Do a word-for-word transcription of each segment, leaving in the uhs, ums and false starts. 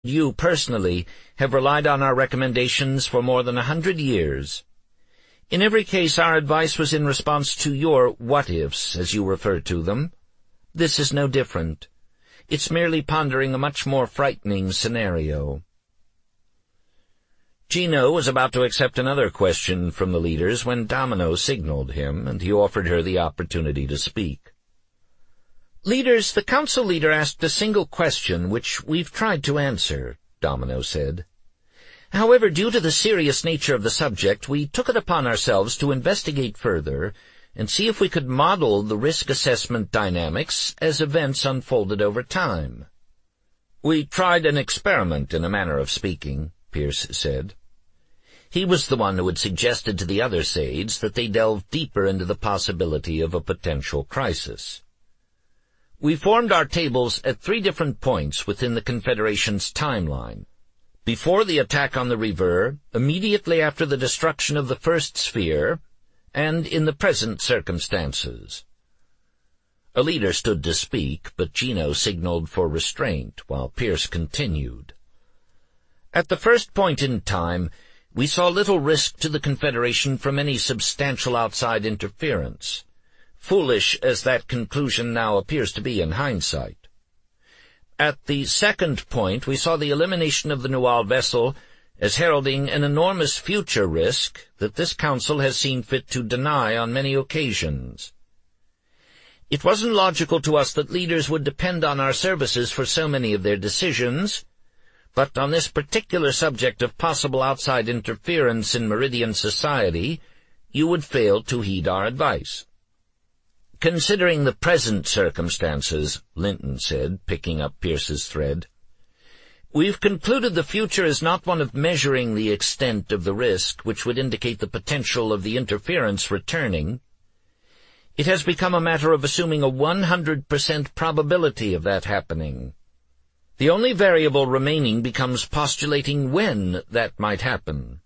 You, personally, have relied on our recommendations for more than a hundred years. In every case, our advice was in response to your what-ifs, as you refer to them. This is no different. It's merely pondering a much more frightening scenario. Gino was about to accept another question from the leaders when Domino signaled him, and he offered her the opportunity to speak. "Leaders, the council leader asked a single question which we've tried to answer," Domino said. "However, due to the serious nature of the subject, we took it upon ourselves to investigate further and see if we could model the risk assessment dynamics as events unfolded over time." "We tried an experiment, in a manner of speaking," Pierce said. He was the one who had suggested to the other Sades that they delve deeper into the possibility of a potential crisis. "We formed our tables at three different points within the Confederation's timeline. Before the attack on the Reaver, immediately after the destruction of the First Sphere, and in the present circumstances." A leader stood to speak, but Gino signaled for restraint, while Pierce continued. "At the first point in time, we saw little risk to the Confederation from any substantial outside interference, foolish as that conclusion now appears to be in hindsight. At the second point, we saw the elimination of the Nual vessel as heralding an enormous future risk that this council has seen fit to deny on many occasions. It wasn't logical to us that leaders would depend on our services for so many of their decisions, but on this particular subject of possible outside interference in Meridian society, you would fail to heed our advice." "Considering the present circumstances," Linton said, picking up Pierce's thread, "we've concluded the future is not one of measuring the extent of the risk which would indicate the potential of the interference returning. It has become a matter of assuming a one hundred percent probability of that happening. The only variable remaining becomes postulating when that might happen."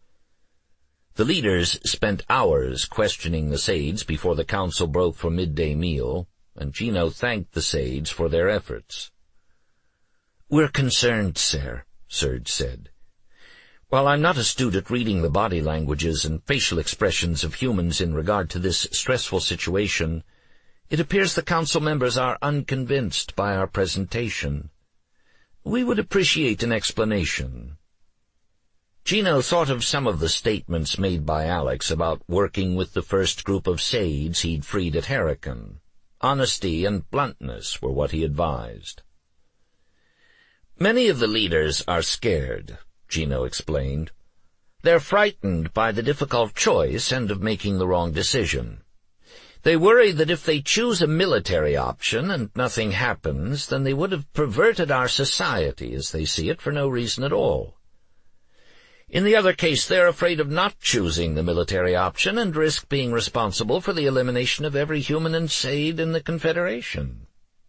The leaders spent hours questioning the Sades before the council broke for midday meal, and Gino thanked the Sades for their efforts. "We're concerned, sir," Serge said. "While I'm not astute at reading the body languages and facial expressions of humans in regard to this stressful situation, it appears the council members are unconvinced by our presentation. We would appreciate an explanation." Gino thought of some of the statements made by Alex about working with the first group of Sades he'd freed at Hurricane. Honesty and bluntness were what he advised. "Many of the leaders are scared," Gino explained. "They're frightened by the difficult choice and of making the wrong decision. They worry that if they choose a military option and nothing happens, then they would have perverted our society as they see it for no reason at all. In the other case, they're afraid of not choosing the military option and risk being responsible for the elimination of every human and Sade in the Confederation."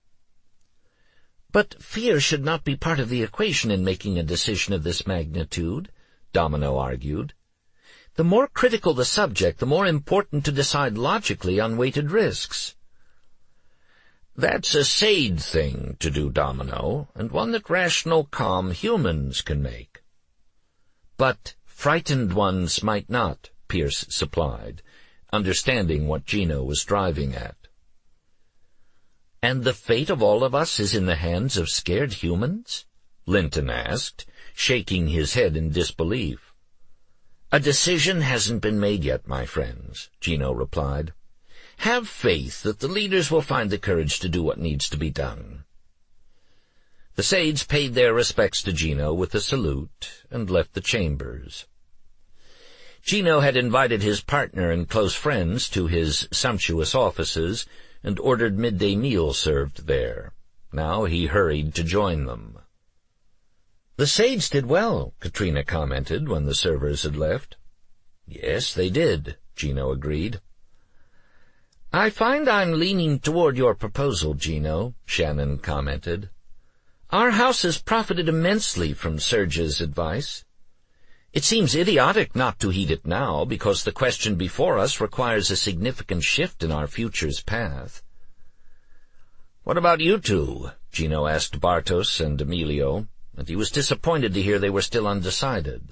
"But fear should not be part of the equation in making a decision of this magnitude," Domino argued. "The more critical the subject, the more important to decide logically on weighted risks." "That's a Sade thing to do, Domino, and one that rational, calm humans can make." "But frightened ones might not," Pierce supplied, understanding what Gino was driving at. "And the fate of all of us is in the hands of scared humans?" Linton asked, shaking his head in disbelief. "A decision hasn't been made yet, my friends," Gino replied. "Have faith that the leaders will find the courage to do what needs to be done." The Sades paid their respects to Gino with a salute and left the chambers. Gino had invited his partner and close friends to his sumptuous offices and ordered midday meal served there. Now he hurried to join them. "The Sades did well," Katrina commented when the servers had left. "Yes, they did," Gino agreed. "I find I'm leaning toward your proposal, Gino," Shannon commented. "Our house has profited immensely from Serge's advice. It seems idiotic not to heed it now, because the question before us requires a significant shift in our future's path." "What about you two?" Gino asked Bartos and Emilio, and he was disappointed to hear they were still undecided.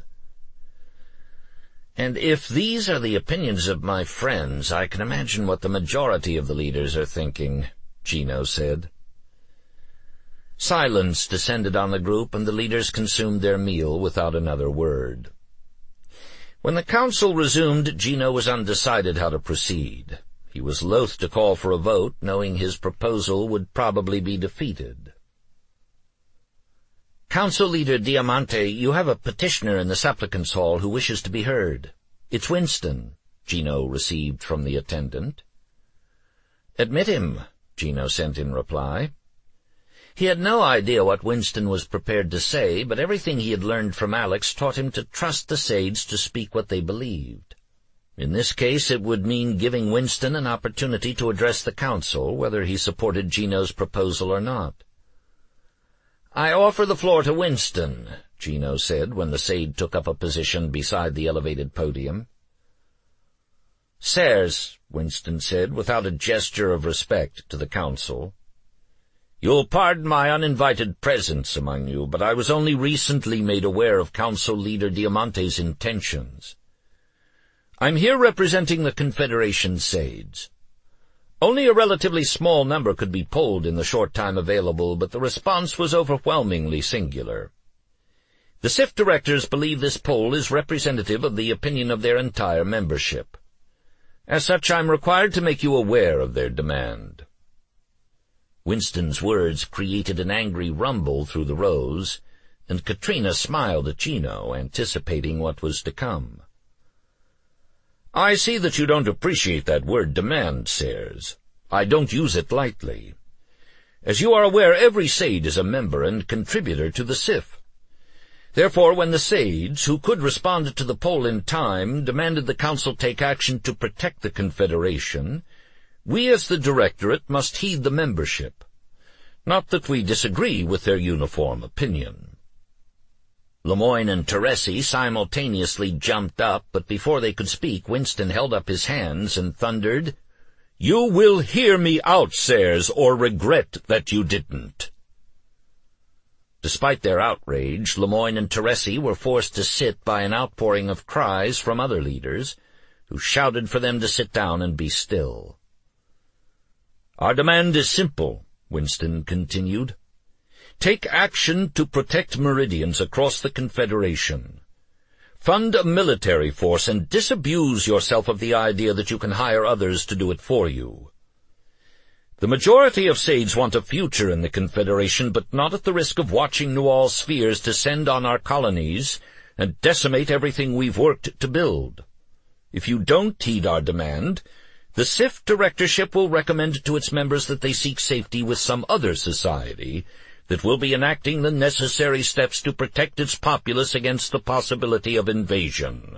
"And if these are the opinions of my friends, I can imagine what the majority of the leaders are thinking," Gino said. Silence descended on the group, and the leaders consumed their meal without another word. When the council resumed, Gino was undecided how to proceed. He was loath to call for a vote, knowing his proposal would probably be defeated. "Council Leader Diamante, you have a petitioner in the supplicants' hall who wishes to be heard. It's Winston," Gino received from the attendant. "Admit him," Gino sent in reply. He had no idea what Winston was prepared to say, but everything he had learned from Alex taught him to trust the Sades to speak what they believed. In this case, it would mean giving Winston an opportunity to address the council, whether he supported Gino's proposal or not. "I offer the floor to Winston," Gino said when the Sade took up a position beside the elevated podium. "Sirs," Winston said, without a gesture of respect to the council, "you'll pardon my uninvited presence among you, but I was only recently made aware of Council Leader Diamante's intentions. I'm here representing the Confederation Sades. Only a relatively small number could be polled in the short time available, but the response was overwhelmingly singular. The S I F directors believe this poll is representative of the opinion of their entire membership. As such, I'm required to make you aware of their demand." Winston's words created an angry rumble through the rows, and Katrina smiled at Gino, anticipating what was to come. "I see that you don't appreciate that word demand, sirs. I don't use it lightly. As you are aware, every Sade is a member and contributor to the S I F. Therefore, when the Sades, who could respond to the poll in time, demanded the Council take action to protect the Confederation, we as the Directorate must heed the membership. Not that we disagree with their uniform opinion." Lemoyne and Teresi simultaneously jumped up, but before they could speak, Winston held up his hands and thundered, "You will hear me out, sirs, or regret that you didn't." Despite their outrage, Lemoyne and Teresi were forced to sit by an outpouring of cries from other leaders, who shouted for them to sit down and be still. "Our demand is simple," Winston continued. "Take action to protect Meridians across the Confederation. Fund a military force and disabuse yourself of the idea that you can hire others to do it for you. The majority of Sades want a future in the Confederation, but not at the risk of watching Nual spheres descend on our colonies and decimate everything we've worked to build. If you don't heed our demand, the S I F directorship will recommend to its members that they seek safety with some other society that will be enacting the necessary steps to protect its populace against the possibility of invasion."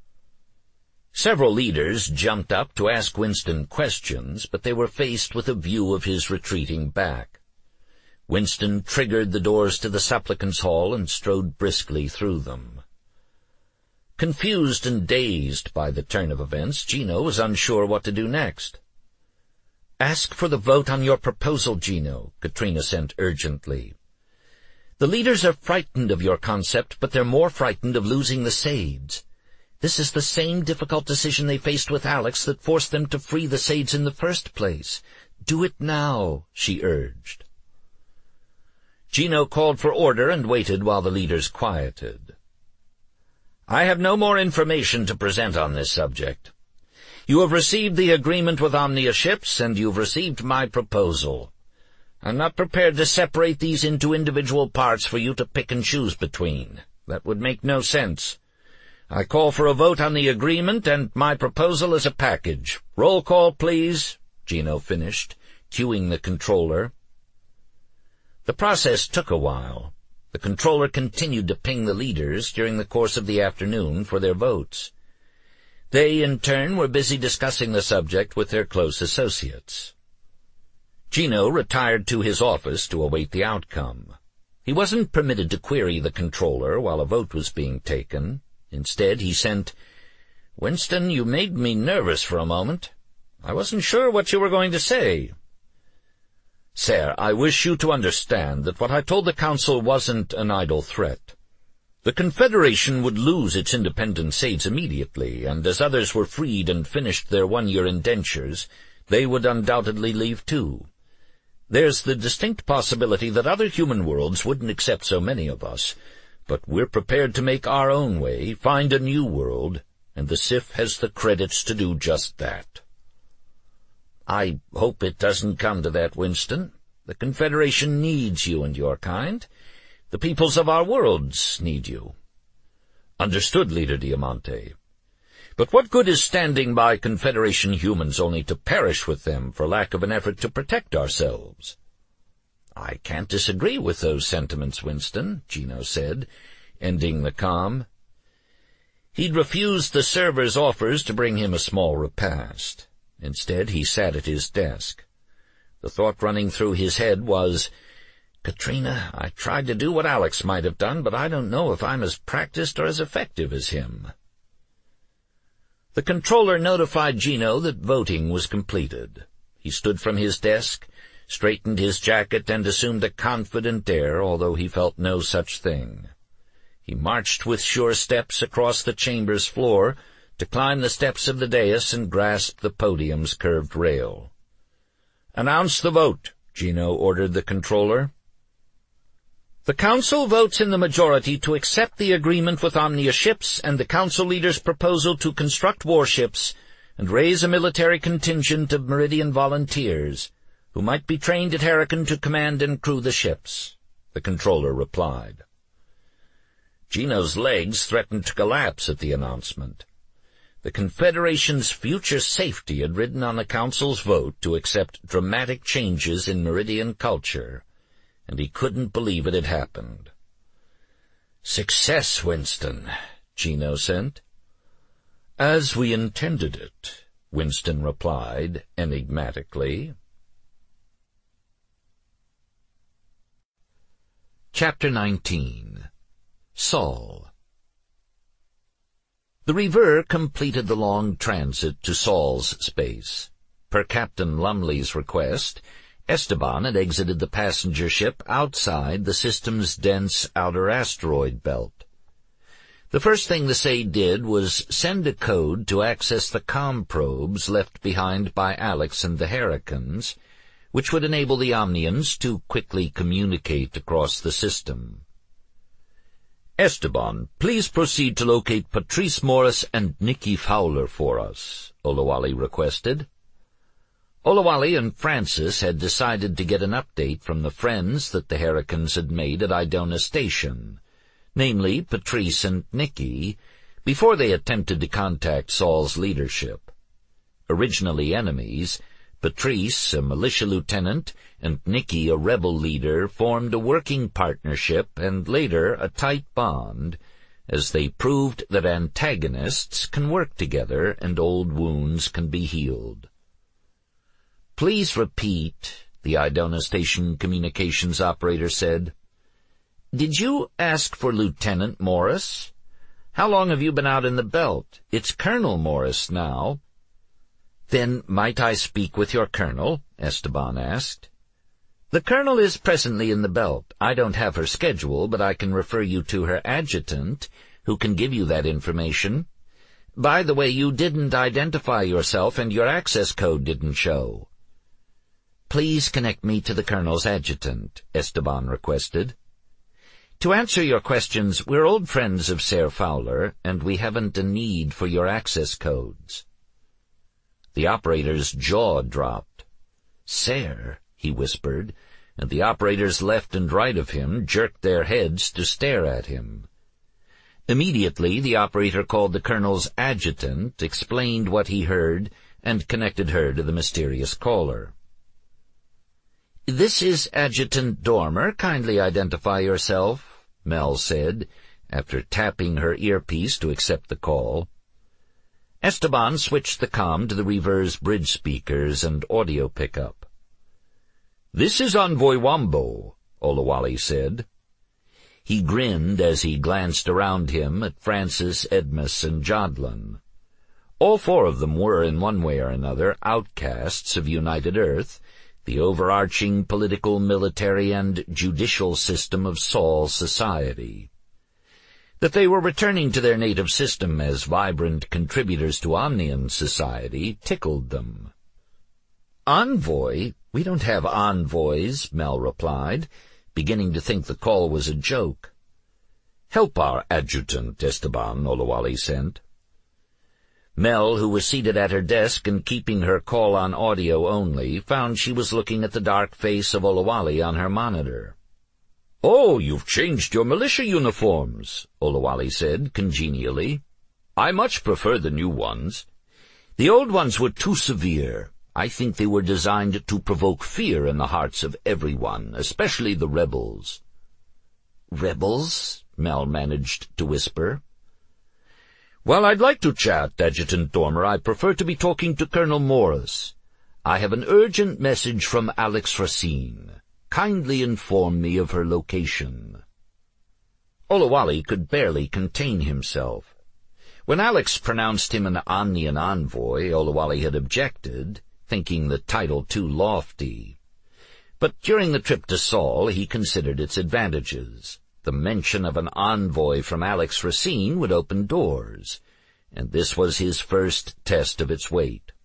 Several leaders jumped up to ask Winston questions, but they were faced with a view of his retreating back. Winston triggered the doors to the supplicants' hall and strode briskly through them. Confused and dazed by the turn of events, Gino was unsure what to do next. "Ask for the vote on your proposal, Gino," Katrina sent urgently. "The leaders are frightened of your concept, but they're more frightened of losing the Sades. This is the same difficult decision they faced with Alex that forced them to free the Sades in the first place. Do it now," she urged. Gino called for order and waited while the leaders quieted. "I have no more information to present on this subject. You have received the agreement with Omnia ships, and you've received my proposal. I'm not prepared to separate these into individual parts for you to pick and choose between. That would make no sense. I call for a vote on the agreement and my proposal as a package. Roll call, please," Gino finished, cueing the controller. The process took a while. The controller continued to ping the leaders during the course of the afternoon for their votes. They, in turn, were busy discussing the subject with their close associates. Gino retired to his office to await the outcome. He wasn't permitted to query the controller while a vote was being taken. Instead, he sent, "Winston, you made me nervous for a moment. I wasn't sure what you were going to say." "Sir, I wish you to understand that what I told the Council wasn't an idle threat. The Confederation would lose its independent aids immediately, and as others were freed and finished their one-year indentures, they would undoubtedly leave too. There's the distinct possibility that other human worlds wouldn't accept so many of us, but we're prepared to make our own way, find a new world, and the Sif has the credits to do just that." "I hope it doesn't come to that, Winston. The Confederation needs you and your kind. The peoples of our worlds need you." "Understood, Leader Diamante. But what good is standing by Confederation humans only to perish with them for lack of an effort to protect ourselves?" "I can't disagree with those sentiments, Winston," Gino said, ending the comm. He'd refused the server's offers to bring him a small repast. Instead, he sat at his desk. The thought running through his head was, "Katrina, I tried to do what Alex might have done, but I don't know if I'm as practiced or as effective as him." The controller notified Gino that voting was completed. He stood from his desk, straightened his jacket, and assumed a confident air, although he felt no such thing. He marched with sure steps across the chamber's floor to climb the steps of the dais and grasp the podium's curved rail. "Announce the vote," Gino ordered the controller. "The Council votes in the majority to accept the agreement with Omnia Ships and the Council leader's proposal to construct warships and raise a military contingent of Meridian volunteers, who might be trained at Herakan to command and crew the ships," the controller replied. Gino's legs threatened to collapse at the announcement. The Confederation's future safety had ridden on the Council's vote to accept dramatic changes in Meridian culture, and he couldn't believe it had happened. "Success, Winston," Gino said. "As we intended it," Winston replied enigmatically. Chapter nineteen. Sol. The Reaver completed the long transit to Sol's space. Per Captain Lumley's request, Esteban had exited the passenger ship outside the system's dense outer asteroid belt. The first thing the Said did was send a code to access the comm probes left behind by Alex and the Herakans, which would enable the Omnians to quickly communicate across the system. "Esteban, please proceed to locate Patrice Morris and Nikki Fowler for us," Olawale requested. Olawale and Francis had decided to get an update from the friends that the Herakans had made at Idona Station, namely Patrice and Nikki, before they attempted to contact Sol's leadership. Originally enemies, Patrice, a militia lieutenant, and Nikki, a rebel leader, formed a working partnership and later a tight bond, as they proved that antagonists can work together and old wounds can be healed. "Please repeat," the Idona Station communications operator said. "Did you ask for Lieutenant Morris? How long have you been out in the belt? It's Colonel Morris now." "Then might I speak with your colonel?" Esteban asked. "The colonel is presently in the belt. I don't have her schedule, but I can refer you to her adjutant, who can give you that information. By the way, you didn't identify yourself, and your access code didn't show." "Please connect me to the colonel's adjutant," Esteban requested. "To answer your questions, we're old friends of Ser Fowler, and we haven't a need for your access codes." The operator's jaw dropped. "Ser," he whispered, and the operators left and right of him jerked their heads to stare at him. Immediately, the operator called the colonel's adjutant, explained what he heard, and connected her to the mysterious caller. "This is Adjutant Dormer. Kindly identify yourself," Mel said, after tapping her earpiece to accept the call. Esteban switched the comm to the Reaver's bridge speakers and audio pickup. "This is Envoy Wombo," Olawale said. He grinned as he glanced around him at Francis, Edmus, and Jodlin. All four of them were, in one way or another, outcasts of United Earth, the overarching political, military, and judicial system of Sol society. That they were returning to their native system as vibrant contributors to Omnian society tickled them. "Envoy? We don't have envoys," Mel replied, beginning to think the call was a joke. "Help our adjutant, Esteban," Olawale sent. Mel, who was seated at her desk and keeping her call on audio only, found she was looking at the dark face of Olawale on her monitor. "Oh, you've changed your militia uniforms," Olawale said congenially. "I much prefer the new ones. The old ones were too severe. I think they were designed to provoke fear in the hearts of everyone, especially the rebels." "Rebels?" Mel managed to whisper. "Well, I'd like to chat, Adjutant Dormer. I prefer to be talking to Colonel Morris. I have an urgent message from Alex Racine. Kindly inform me of her location." Olawale could barely contain himself. When Alex pronounced him an Omnian envoy, Olawale had objected, thinking the title too lofty. But during the trip to Sol, he considered its advantages. The mention of an envoy from Alex Racine would open doors, and this was his first test of its weight.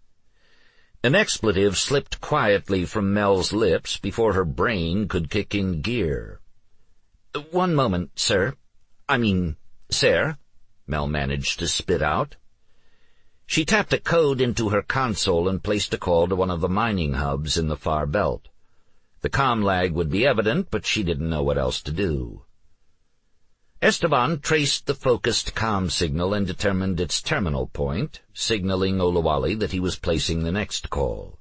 An expletive slipped quietly from Mel's lips before her brain could kick in gear. "One moment, sir. I mean, sir," Mel managed to spit out. She tapped a code into her console and placed a call to one of the mining hubs in the far belt. The comm lag would be evident, but she didn't know what else to do. Esteban traced the focused comm signal and determined its terminal point, signaling Olawale that he was placing the next call.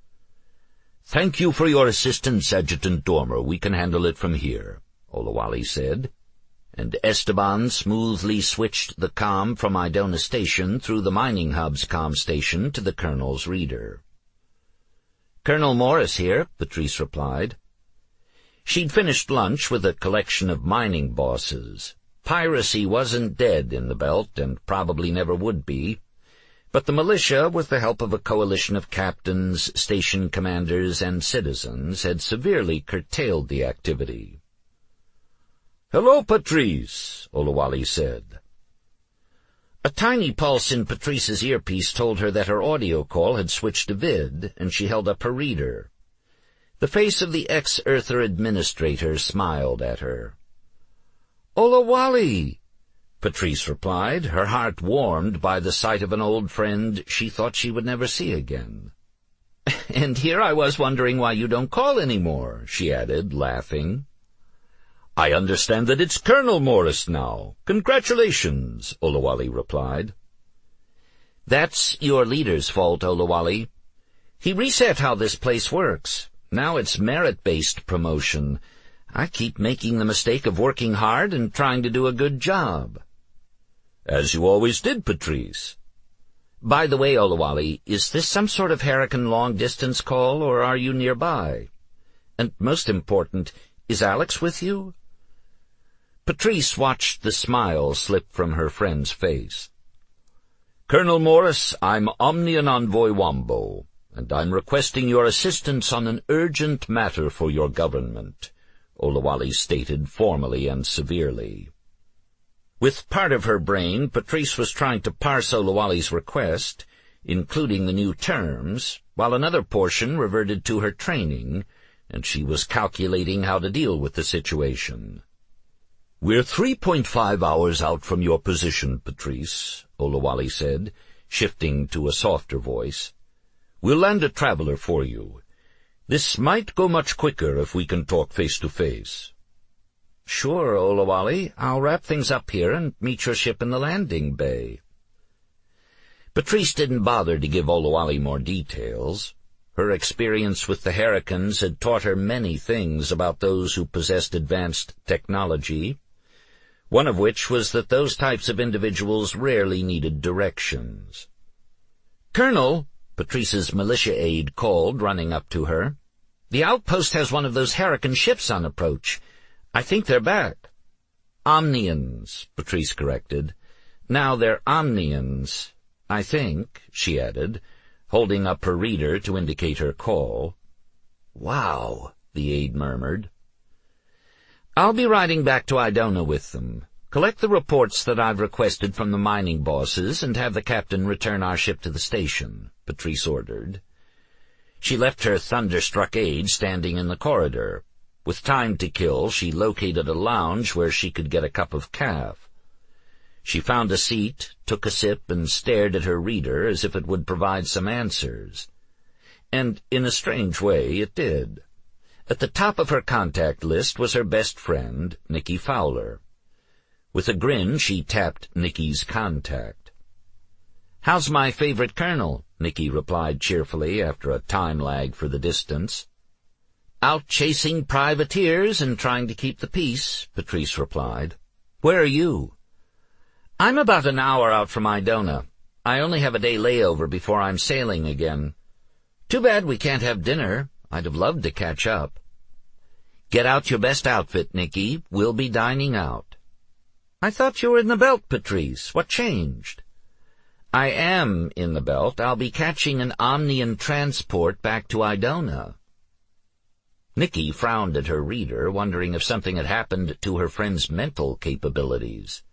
"Thank you for your assistance, Adjutant Dormer. We can handle it from here," Olawale said, and Esteban smoothly switched the comm from Idona Station through the mining hub's comm station to the Colonel's reader. "Colonel Morris here," Patrice replied. She'd finished lunch with a collection of mining bosses. Piracy wasn't dead in the belt, and probably never would be, but the militia, with the help of a coalition of captains, station commanders, and citizens, had severely curtailed the activity. "Hello, Patrice," Olawale said. A tiny pulse in Patrice's earpiece told her that her audio call had switched to vid, and she held up her reader. The face of the ex-Earther administrator smiled at her. "Olawale," Patrice replied, her heart warmed by the sight of an old friend she thought she would never see again. "And here I was wondering why you don't call anymore," she added, laughing. "I understand that it's Colonel Morris now. Congratulations," Olawale replied. "That's your leader's fault, Olawale. He reset how this place works. Now it's merit-based promotion. I keep making the mistake of working hard and trying to do a good job." "As you always did, Patrice." "By the way, Olawale, is this some sort of Hurricane long-distance call, or are you nearby? And most important, is Alex with you?" Patrice watched the smile slip from her friend's face. "Colonel Morris, I'm Omnian Envoy Wombo, and I'm requesting your assistance on an urgent matter for your government," Olawale stated formally and severely. With part of her brain, Patrice was trying to parse Olawale's request, including the new terms, while another portion reverted to her training, and she was calculating how to deal with the situation. "We're three point five hours out from your position, Patrice," Olawale said, shifting to a softer voice. "We'll land a traveler for you. This might go much quicker if we can talk face-to-face." "Sure, Olawale. I'll wrap things up here and meet your ship in the landing bay." Patrice didn't bother to give Olawale more details. Her experience with the Hurricanes had taught her many things about those who possessed advanced technology, one of which was that those types of individuals rarely needed directions. "Colonel," Patrice's militia aide called, running up to her, "the outpost has one of those Hurricane ships on approach. I think they're back." "Omnians," Patrice corrected. "Now they're Omnians, I think," she added, holding up her reader to indicate her call. "Wow," the aide murmured. "I'll be riding back to Idona with them. Collect the reports that I've requested from the mining bosses and have the captain return our ship to the station," Patrice ordered. She left her thunderstruck aide standing in the corridor. With time to kill, she located a lounge where she could get a cup of caf. She found a seat, took a sip, and stared at her reader as if it would provide some answers. And, in a strange way, it did. At the top of her contact list was her best friend, Nikki Fowler. With a grin, she tapped Nikki's contact. "How's my favorite colonel?" Nikki replied cheerfully after a time lag for the distance. "Out chasing privateers and trying to keep the peace," Patrice replied. "Where are you?" "I'm about an hour out from Idona. I only have a day layover before I'm sailing again. Too bad we can't have dinner. I'd have loved to catch up." "Get out your best outfit, Nikki. We'll be dining out." "I thought you were in the belt, Patrice. What changed?" "I am in the belt. I'll be catching an Omnian transport back to Idona." Nikki frowned at her reader, wondering if something had happened to her friend's mental capabilities.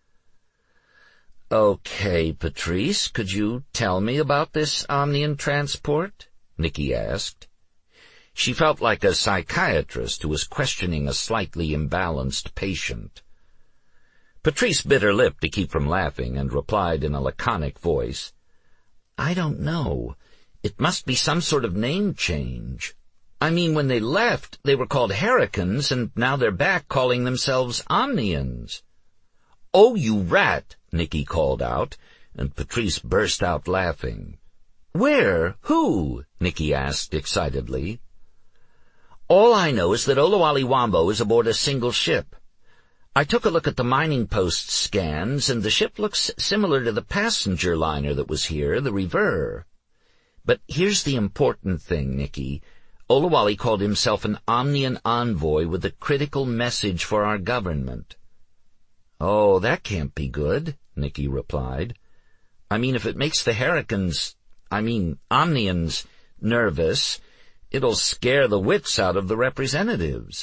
"Okay, Patrice, could you tell me about this Omnian transport?" Nikki asked. She felt like a psychiatrist who was questioning a slightly imbalanced patient. Patrice bit her lip to keep from laughing and replied in a laconic voice, "I don't know. It must be some sort of name change. I mean, when they left, they were called Hurricanes, and now they're back calling themselves Omnians." "Oh, you rat!" Nikki called out, and Patrice burst out laughing. "Where? Who?" Nikki asked excitedly. "All I know is that Olawale Wambo is aboard a single ship. I took a look at the mining post scans, and the ship looks similar to the passenger liner that was here, the Rever. But here's the important thing, Nikki. Olawale called himself an Omnian envoy with a critical message for our government." "Oh, that can't be good," Nikki replied. "I mean, if it makes the Hurricanes, I mean, Omnians, nervous, it'll scare the wits out of the representatives."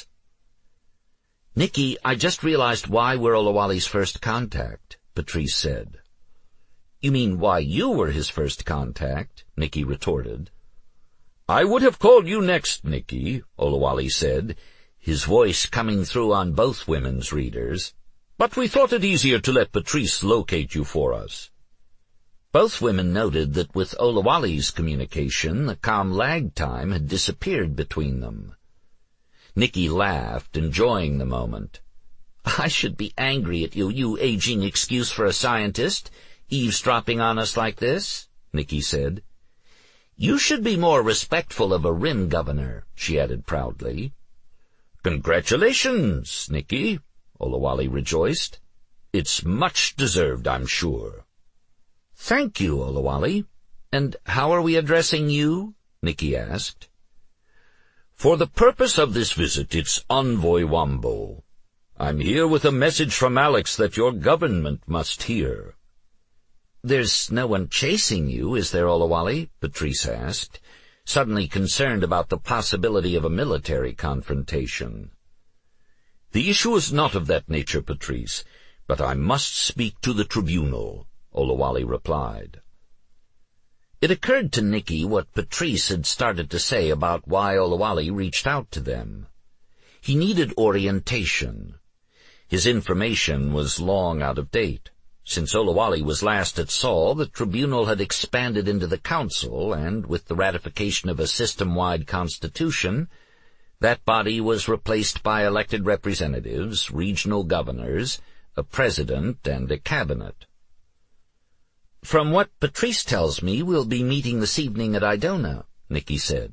"Nikki, I just realized why we're Olawale's first contact," Patrice said. "You mean why you were his first contact?" Nikki retorted. "I would have called you next, Nikki," Olawale said, his voice coming through on both women's readers. "But we thought it easier to let Patrice locate you for us." Both women noted that with Olawale's communication, the calm lag time had disappeared between them. Nikki laughed, enjoying the moment. "I should be angry at you, you aging excuse for a scientist, eavesdropping on us like this," Nikki said. "You should be more respectful of a Rim governor," she added proudly. "Congratulations, Nikki," Olawale rejoiced. "It's much deserved, I'm sure." "Thank you, Olawale. And how are we addressing you?" Nikki asked. "For the purpose of this visit, it's Envoy Wambo. I'm here with a message from Alex that your government must hear." "There's no one chasing you, is there, Olawale?" Patrice asked, suddenly concerned about the possibility of a military confrontation. "The issue is not of that nature, Patrice, but I must speak to the tribunal," Olawale replied. It occurred to Nikki what Patrice had started to say about why Olawale reached out to them. He needed orientation. His information was long out of date. Since Olawale was last at Saul, the tribunal had expanded into the council, and with the ratification of a system-wide constitution, that body was replaced by elected representatives, regional governors, a president, and a cabinet. "From what Patrice tells me, we'll be meeting this evening at Idona," Nikki said.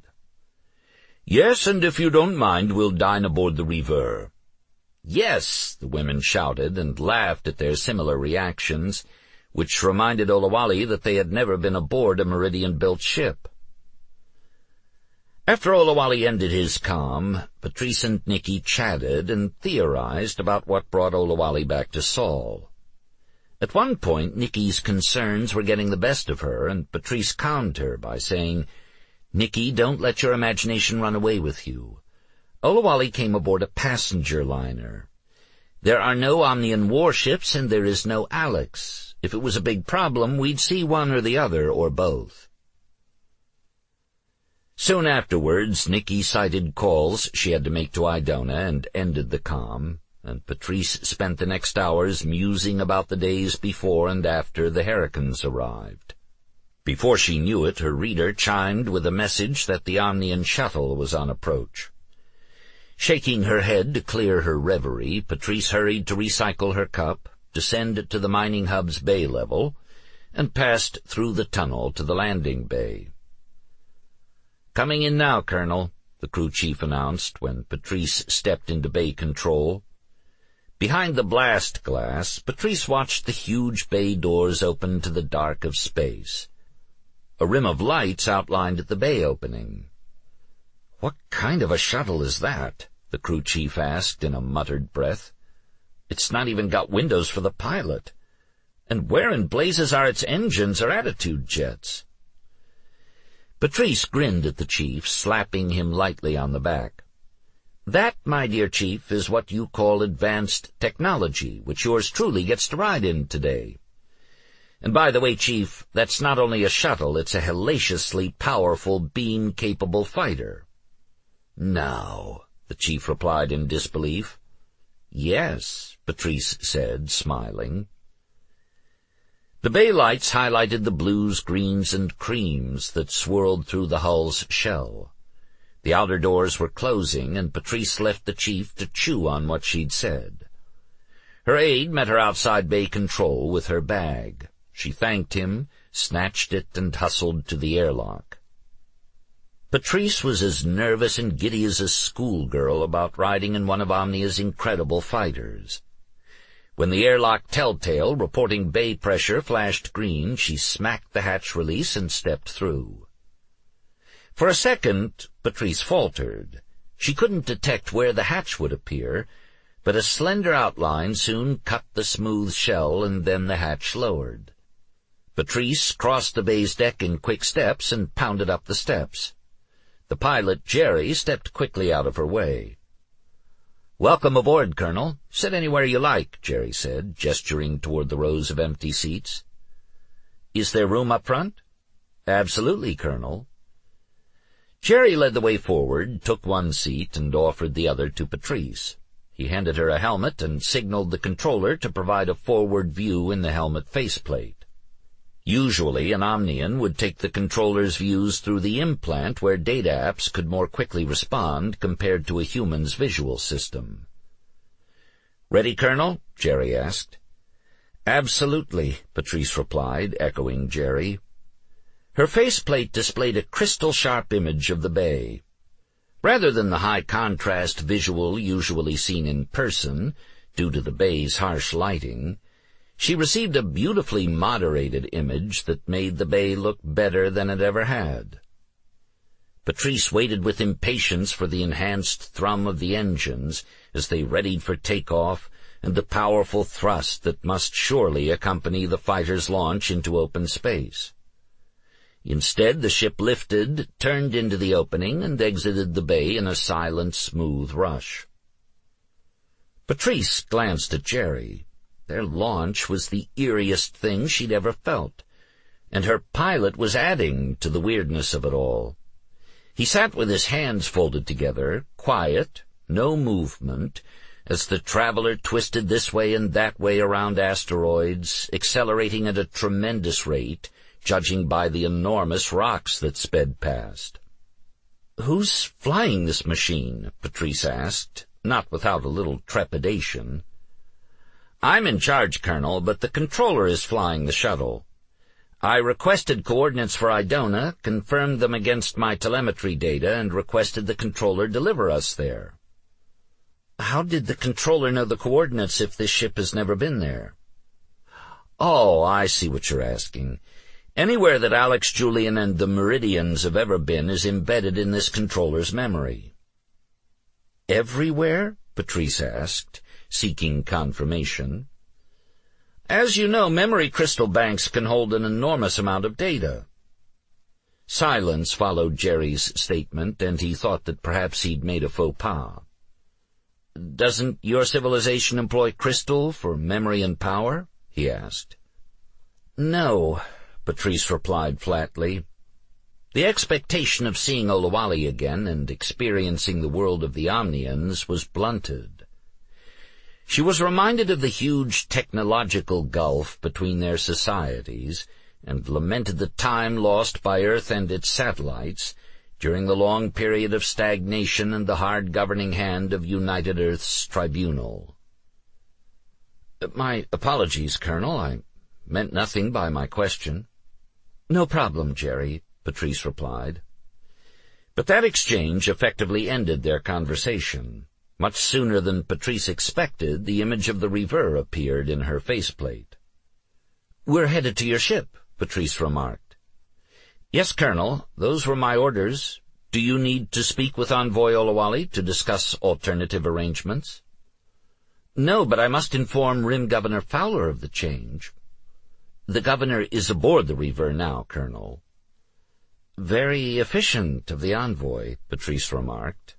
"Yes, and if you don't mind, we'll dine aboard the Rever." "Yes!" the women shouted and laughed at their similar reactions, which reminded Olawale that they had never been aboard a Meridian-built ship. After Olawale ended his calm, Patrice and Nikki chatted and theorized about what brought Olawale back to Saul. At one point, Nikki's concerns were getting the best of her, and Patrice calmed her by saying, Nikki, don't let your imagination run away with you. Olawale came aboard a passenger liner. There are no Omnian warships, and there is no Alex. If it was a big problem, we'd see one or the other, or both. Soon afterwards, Nikki sighted calls she had to make to Idona and ended the comm, and Patrice spent the next hours musing about the days before and after the Hurricanes arrived. Before she knew it, her reader chimed with a message that the Omnian shuttle was on approach. Shaking her head to clear her reverie, Patrice hurried to recycle her cup, descend to the mining hub's bay level, and passed through the tunnel to the landing bay. "Coming in now, Colonel," the crew chief announced when Patrice stepped into bay control. Behind the blast glass, Patrice watched the huge bay doors open to the dark of space. A rim of lights outlined the bay opening. "What kind of a shuttle is that?" the crew chief asked in a muttered breath. "It's not even got windows for the pilot. And where in blazes are its engines or attitude jets?" Patrice grinned at the chief, slapping him lightly on the back. "That, my dear chief, is what you call advanced technology, which yours truly gets to ride in today. And by the way, chief, that's not only a shuttle, it's a hellaciously powerful, beam-capable fighter." "No," the chief replied in disbelief. "Yes," Patrice said, smiling. The bay lights highlighted the blues, greens, and creams that swirled through the hull's shell. The outer doors were closing, and Patrice left the chief to chew on what she'd said. Her aide met her outside bay control with her bag. She thanked him, snatched it, and hustled to the airlock. Patrice was as nervous and giddy as a schoolgirl about riding in one of Omnia's incredible fighters. When the airlock telltale reporting bay pressure flashed green, she smacked the hatch release and stepped through. For a second, Patrice faltered. She couldn't detect where the hatch would appear, but a slender outline soon cut the smooth shell, and then the hatch lowered. Patrice crossed the bay's deck in quick steps and pounded up the steps. The pilot, Jerry, stepped quickly out of her way. "Welcome aboard, Colonel. Sit anywhere you like," Jerry said, gesturing toward the rows of empty seats. "Is there room up front?" "Absolutely, Colonel." Jerry led the way forward, took one seat, and offered the other to Patrice. He handed her a helmet and signaled the controller to provide a forward view in the helmet faceplate. Usually, an Omnian would take the controller's views through the implant, where data apps could more quickly respond compared to a human's visual system. "Ready, Colonel?" Jerry asked. "Absolutely," Patrice replied, echoing Jerry. Her faceplate displayed a crystal-sharp image of the bay. Rather than the high-contrast visual usually seen in person, due to the bay's harsh lighting, she received a beautifully moderated image that made the bay look better than it ever had. Patrice waited with impatience for the enhanced thrum of the engines as they readied for takeoff and the powerful thrust that must surely accompany the fighter's launch into open space. Instead, the ship lifted, turned into the opening, and exited the bay in a silent, smooth rush. Patrice glanced at Jerry. Their launch was the eeriest thing she'd ever felt, and her pilot was adding to the weirdness of it all. He sat with his hands folded together, quiet, no movement, as the traveler twisted this way and that way around asteroids, accelerating at a tremendous rate, judging by the enormous rocks that sped past. "Who's flying this machine?" Patrice asked, not without a little trepidation. "I'm in charge, Colonel, but the controller is flying the shuttle. I requested coordinates for Idona, confirmed them against my telemetry data, and requested the controller deliver us there." "How did the controller know the coordinates if this ship has never been there?" "Oh, I see what you're asking. Anywhere that Alex, Julian, and the Meridians have ever been is embedded in this controller's memory." "Everywhere?" Patrice asked, seeking confirmation. "As you know, memory crystal banks can hold an enormous amount of data." Silence followed Jerry's statement, and he thought that perhaps he'd made a faux pas. "Doesn't your civilization employ crystal for memory and power?" he asked. "No," Patrice replied flatly. The expectation of seeing Olawale again and experiencing the world of the Omnians was blunted. She was reminded of the huge technological gulf between their societies, and lamented the time lost by Earth and its satellites during the long period of stagnation and the hard governing hand of United Earth's tribunal. "My apologies, Colonel. I meant nothing by my question." "No problem, Jerry," Patrice replied. But that exchange effectively ended their conversation. Much sooner than Patrice expected, the image of the Reaver appeared in her faceplate. "We're headed to your ship," Patrice remarked. "Yes, Colonel. Those were my orders. Do you need to speak with Envoy Olawale to discuss alternative arrangements?" "No, but I must inform Rim Governor Fowler of the change." "The governor is aboard the Reaver now, Colonel." "Very efficient of the envoy," Patrice remarked.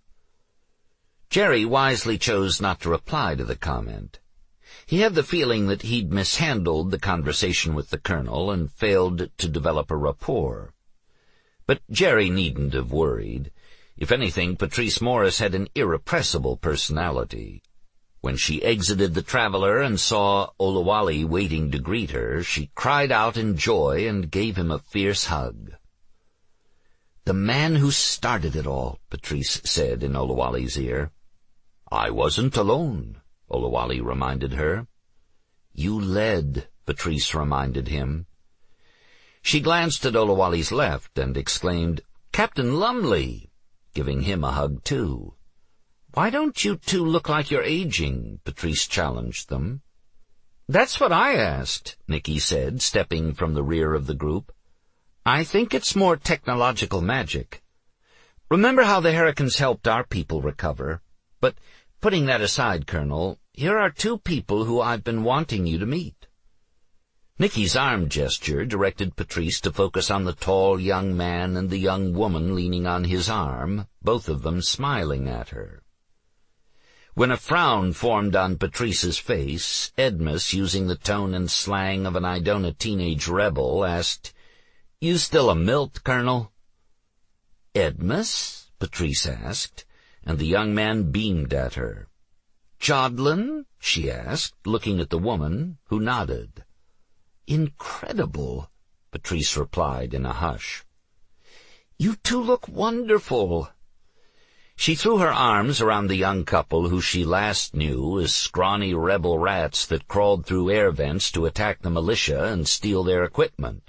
Jerry wisely chose not to reply to the comment. He had the feeling that he'd mishandled the conversation with the colonel and failed to develop a rapport. But Jerry needn't have worried. If anything, Patrice Morris had an irrepressible personality. When she exited the Traveler and saw Olawale waiting to greet her, she cried out in joy and gave him a fierce hug. "The man who started it all," Patrice said in Olawale's ear. "I wasn't alone," Olawale reminded her. "You led," Patrice reminded him. She glanced at Olawale's left and exclaimed, "Captain Lumley," giving him a hug too. "Why don't you two look like you're aging?" Patrice challenged them. "That's what I asked," Nikki said, stepping from the rear of the group. "I think it's more technological magic. Remember how the Hurricanes helped our people recover? But putting that aside, Colonel, here are two people who I've been wanting you to meet." Nikki's arm gesture directed Patrice to focus on the tall young man and the young woman leaning on his arm, both of them smiling at her. When a frown formed on Patrice's face, Edmus, using the tone and slang of an Idona teenage rebel, asked, "You still a Milt, Colonel?" "Edmus?" Patrice asked, and the young man beamed at her. "Jodlin?" she asked, looking at the woman, who nodded. "Incredible," Patrice replied in a hush. "You two look wonderful." She threw her arms around the young couple who she last knew as scrawny rebel rats that crawled through air vents to attack the militia and steal their equipment.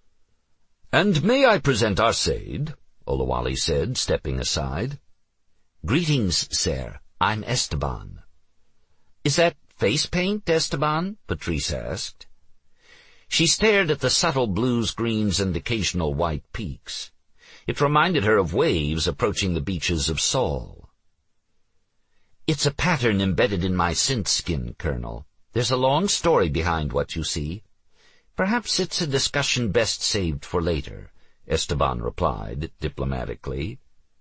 "And may I present our Said?" Olawale said, stepping aside. "Greetings, sir. I'm Esteban." "Is that face paint, Esteban?" Patrice asked. She stared at the subtle blues, greens, and occasional white peaks. It reminded her of waves approaching the beaches of Saul. "It's a pattern embedded in my synth skin, Colonel. There's a long story behind what you see. Perhaps it's a discussion best saved for later," Esteban replied diplomatically.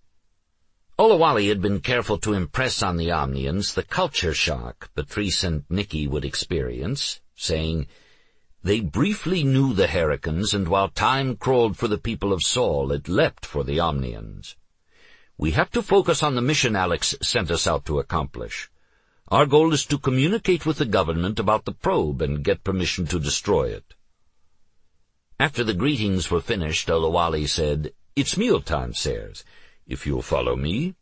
Olawale had been careful to impress on the Omnians the culture shock Patrice and Nikki would experience, saying, "They briefly knew the Hurricanes, and while time crawled for the people of Saul, it leapt for the Omnians. We have to focus on the mission Alex sent us out to accomplish. Our goal is to communicate with the government about the probe and get permission to destroy it." After the greetings were finished, Olawale said, "It's mealtime, sirs. If you'll follow me."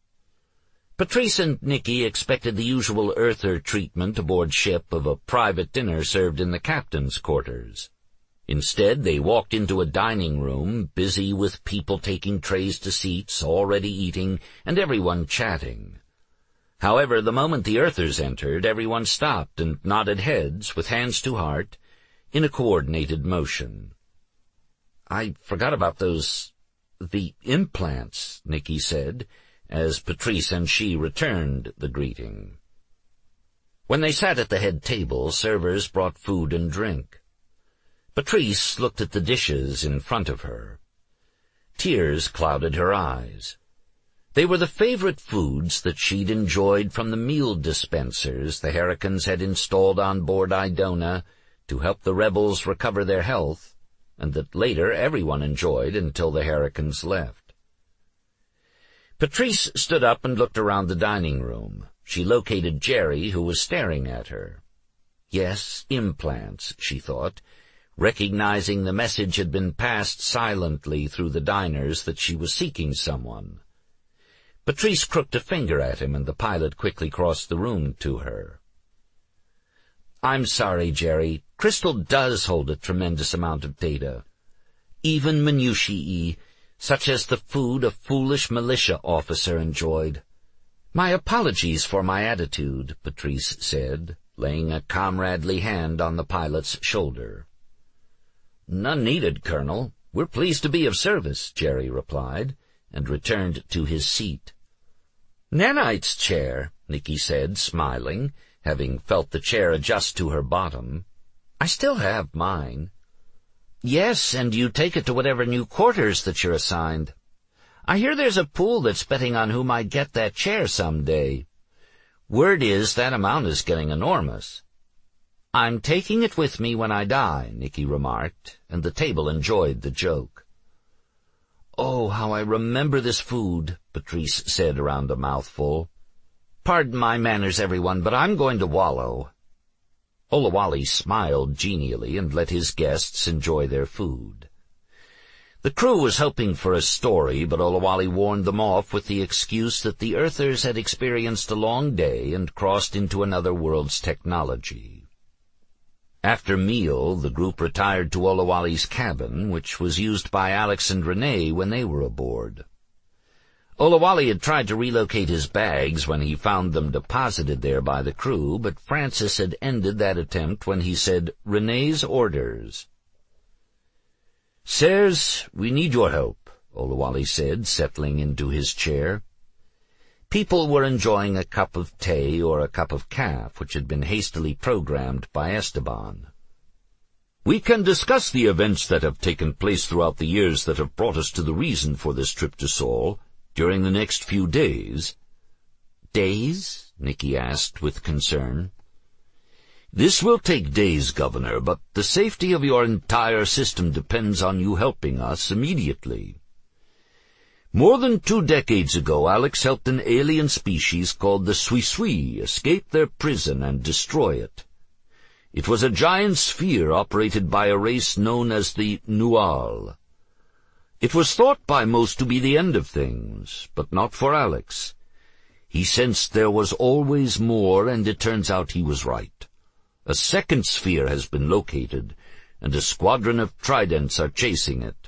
Patrice and Nikki expected the usual earther treatment aboard ship of a private dinner served in the captain's quarters. Instead, they walked into a dining room, busy with people taking trays to seats, already eating, and everyone chatting. However, the moment the earthers entered, everyone stopped and nodded heads, with hands to heart, in a coordinated motion. "I forgot about those... the implants," Nikki said, as Patrice and she returned the greeting. When they sat at the head table, servers brought food and drink. Patrice looked at the dishes in front of her. Tears clouded her eyes. They were the favorite foods that she'd enjoyed from the meal dispensers the Hurricanes had installed on board Idona to help the rebels recover their health, and that later everyone enjoyed until the Hurricanes left. Patrice stood up and looked around the dining room. She located Jerry, who was staring at her. Yes, implants, she thought, recognizing the message had been passed silently through the diners that she was seeking someone. Patrice crooked a finger at him, and the pilot quickly crossed the room to her. "I'm sorry, Jerry. Crystal does hold a tremendous amount of data. Even minutiae, such as the food a foolish militia officer enjoyed. My apologies for my attitude," Patrice said, laying a comradely hand on the pilot's shoulder. "None needed, Colonel. We're pleased to be of service," Jerry replied, and returned to his seat. "Nanite's chair," Nikki said, smiling, having felt the chair adjust to her bottom. "I still have mine." "Yes, and you take it to whatever new quarters that you're assigned. I hear there's a pool that's betting on who might get that chair some day. Word is that amount is getting enormous." "I'm taking it with me when I die," Nikki remarked, and the table enjoyed the joke. "Oh, how I remember this food," Patrice said around a mouthful. "Pardon my manners, everyone, but I'm going to wallow." Olawale smiled genially and let his guests enjoy their food. The crew was hoping for a story, but Olawale warned them off with the excuse that the Earthers had experienced a long day and crossed into another world's technology. After meal, the group retired to Olawale's cabin, which was used by Alex and Renee when they were aboard. Olawale had tried to relocate his bags when he found them deposited there by the crew, but Francis had ended that attempt when he said, "Renee's orders." "Sirs, we need your help," Olawale said, settling into his chair. People were enjoying a cup of tea or a cup of calf, which had been hastily programmed by Esteban. "We can discuss the events that have taken place throughout the years that have brought us to the reason for this trip to Sol during the next few days." "Days?" Nikki asked with concern. "This will take days, Governor, but the safety of your entire system depends on you helping us immediately. More than two decades ago, Alex helped an alien species called the Sui-Sui escape their prison and destroy it. It was a giant sphere operated by a race known as the Nual. It was thought by most to be the end of things, but not for Alex. He sensed there was always more, and it turns out he was right. A second sphere has been located, and a squadron of tridents are chasing it."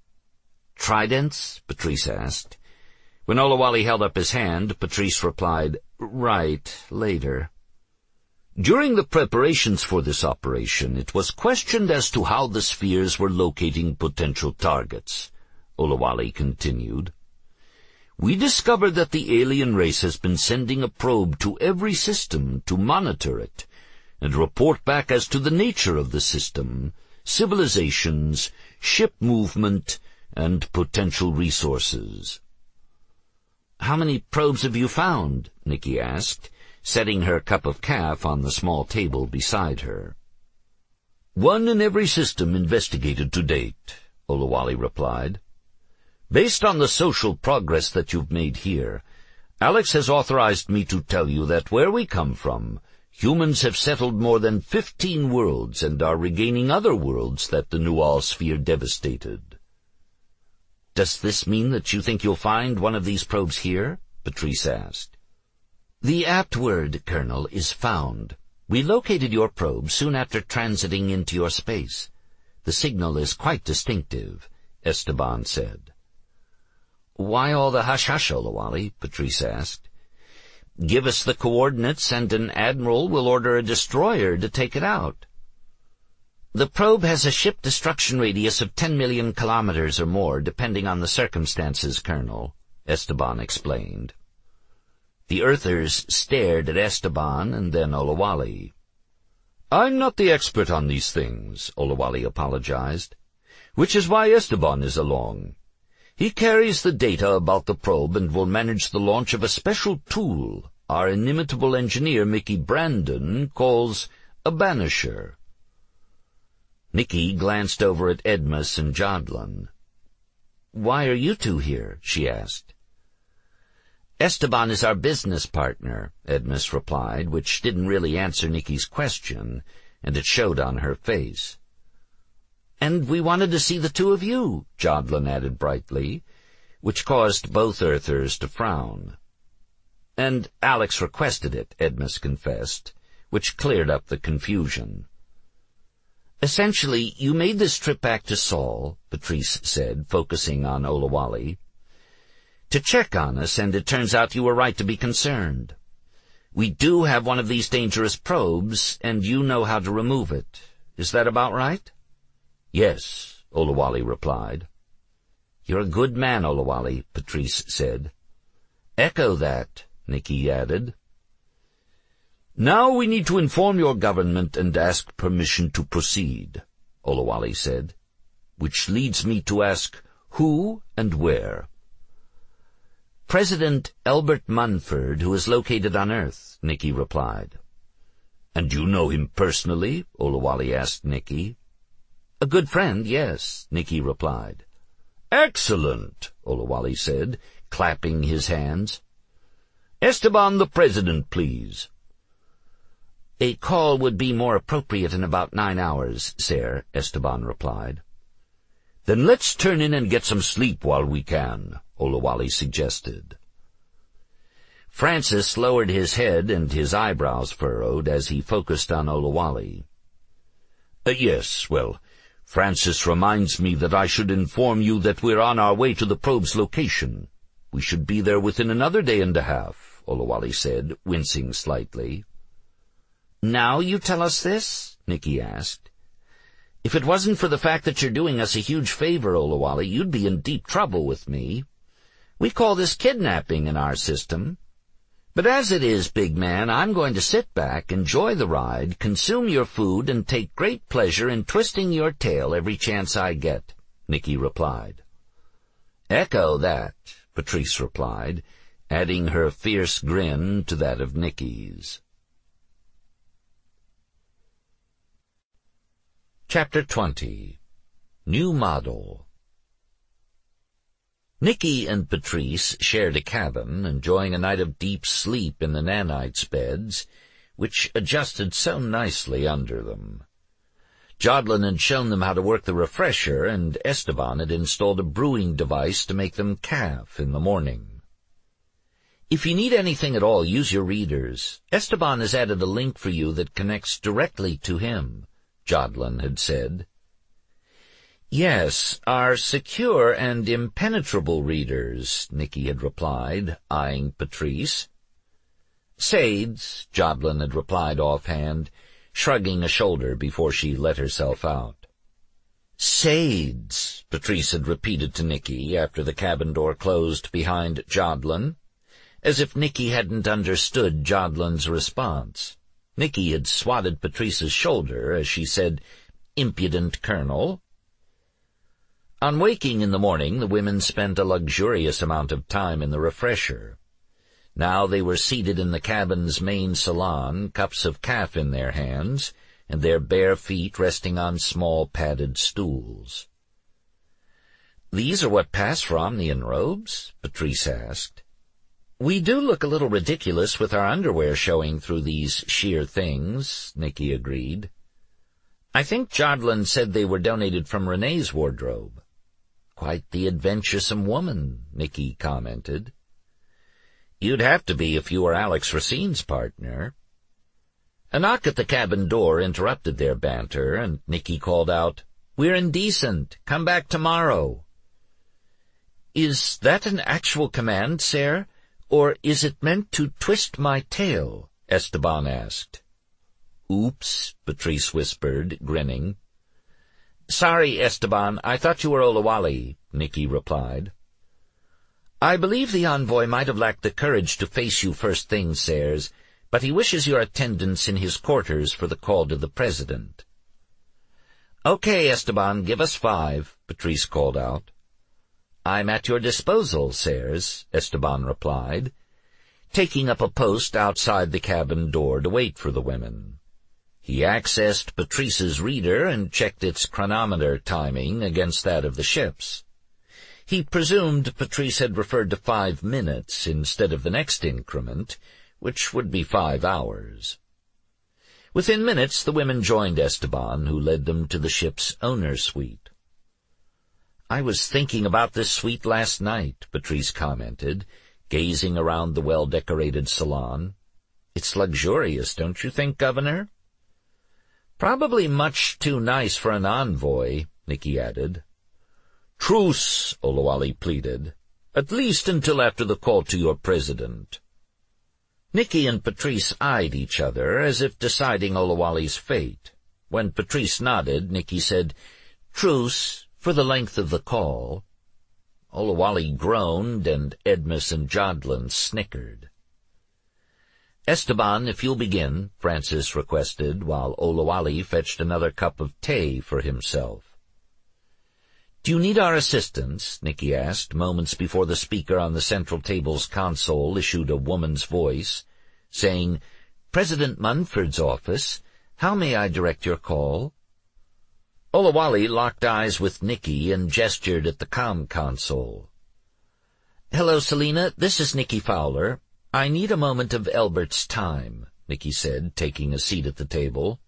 "Tridents?" Patrice asked. When Olawale held up his hand, Patrice replied, "Right, later." During the preparations for this operation, it was questioned as to how the spheres were locating potential targets, Olawale continued. "We discovered that the alien race has been sending a probe to every system to monitor it and report back as to the nature of the system, civilizations, ship movement, and potential resources." "How many probes have you found?" Nikki asked, setting her cup of calf on the small table beside her. "One in every system investigated to date," Olawale replied. "Based on the social progress that you've made here, Alex has authorized me to tell you that where we come from, humans have settled more than fifteen worlds and are regaining other worlds that the Nual sphere devastated." "Does this mean that you think you'll find one of these probes here?" Patrice asked. "The apt word, Colonel, is found. We located your probe soon after transiting into your space. The signal is quite distinctive," Esteban said. "Why all the hush-hush, Olawale?" Patrice asked. "Give us the coordinates and an admiral will order a destroyer to take it out." "The probe has a ship destruction radius of ten million kilometers or more, depending on the circumstances, Colonel," Esteban explained. The Earthers stared at Esteban and then Olawale. "I'm not the expert on these things," Olawale apologized, "which is why Esteban is along. He carries the data about the probe and will manage the launch of a special tool our inimitable engineer Mickey Brandon calls a banisher. Nicky glanced over at Edmus and Jodlin. "Why are you two here?" she asked. "Esteban is our business partner," Edmus replied, which didn't really answer Nicky's question, and it showed on her face. "And we wanted to see the two of you," Jodlin added brightly, which caused both Earthers to frown. "And Alex requested it," Edmus confessed, which cleared up the confusion. "Essentially, you made this trip back to Sol," Patrice said, focusing on Olawale, "to check on us, and it turns out you were right to be concerned. We do have one of these dangerous probes, and you know how to remove it. Is that about right?" "Yes," Olawale replied. "You're a good man, Olawale," Patrice said. "Echo that," Nicky added. "Now we need to inform your government and ask permission to proceed," Olawale said, "which leads me to ask who and where." "President Elbert Munford, who is located on Earth," Nicky replied. "And you know him personally?" Olawale asked Nicky. "A good friend, yes," Nicky replied. "Excellent," Olawale said, clapping his hands. "Esteban the President, please." "A call would be more appropriate in about nine hours, sir," Esteban replied. "Then let's turn in and get some sleep while we can," Olawale suggested. Francis lowered his head and his eyebrows furrowed as he focused on Olawale. Uh, yes, well, Francis reminds me that I should inform you that we're on our way to the probe's location. We should be there within another day and a half, Olawale said, wincing slightly. "Now you tell us this?" Nicky asked. "If it wasn't for the fact that you're doing us a huge favor, Olawale, you'd be in deep trouble with me. We call this kidnapping in our system. But as it is, big man, I'm going to sit back, enjoy the ride, consume your food, and take great pleasure in twisting your tail every chance I get," Nicky replied. "Echo that," Patrice replied, adding her fierce grin to that of Nicky's. Chapter twenty. New Model. Nicky and Patrice shared a cabin, enjoying a night of deep sleep in the nanites' beds, which adjusted so nicely under them. Jodlin had shown them how to work the refresher, and Esteban had installed a brewing device to make them caff in the morning. "If you need anything at all, use your readers. Esteban has added a link for you that connects directly to him," Jodlin had said. "Yes, our secure and impenetrable readers," Nicky had replied, eyeing Patrice. "Sades," Jodlin had replied offhand, shrugging a shoulder before she let herself out. "Sades," Patrice had repeated to Nicky after the cabin door closed behind Jodlin, as if Nicky hadn't understood Jodlin's response. Nicky had swatted Patrice's shoulder as she said, "Impudent Colonel." On waking in the morning, the women spent a luxurious amount of time in the refresher. Now they were seated in the cabin's main salon, cups of caff in their hands, and their bare feet resting on small padded stools. "These are what pass for Omnian robes?" Patrice asked. "We do look a little ridiculous with our underwear showing through these sheer things," Nicky agreed. "I think Jodlin said they were donated from Renee's wardrobe." "Quite the adventuresome woman," Nicky commented. "You'd have to be if you were Alex Racine's partner." A knock at the cabin door interrupted their banter, and Nicky called out, "We're indecent. Come back tomorrow." "Is that an actual command, sir, or is it meant to twist my tail?" Esteban asked. "Oops," Patrice whispered, grinning. "Sorry, Esteban, I thought you were Olawale," Nicky replied. "I believe the envoy might have lacked the courage to face you first thing, sirs, but he wishes your attendance in his quarters for the call to the President." "Okay, Esteban, give us five," Patrice called out. "I'm at your disposal, sirs," Esteban replied, taking up a post outside the cabin door to wait for the women. He accessed Patrice's reader and checked its chronometer timing against that of the ship's. He presumed Patrice had referred to five minutes instead of the next increment, which would be five hours. Within minutes the women joined Esteban, who led them to the ship's owner's suite. "I was thinking about this suite last night," Patrice commented, gazing around the well-decorated salon. "It's luxurious, don't you think, Governor?" "Probably much too nice for an envoy," Nicky added. "Truce," Olawale pleaded, "at least until after the call to your president." Nicky and Patrice eyed each other as if deciding Olawale's fate. When Patrice nodded, Nicky said, "Truce, for the length of the call." Olawale groaned, and Edmus and Jodlin snickered. "Esteban, if you'll begin," Francis requested, while Olawale fetched another cup of tea for himself. "Do you need our assistance?" Nicky asked, moments before the speaker on the central table's console issued a woman's voice, saying, "President Munford's office. How may I direct your call?" Olawale locked eyes with Nicky and gestured at the comm console. "Hello, Selina. This is Nicky Fowler. I need a moment of Elbert's time," Nicky said, taking a seat at the table.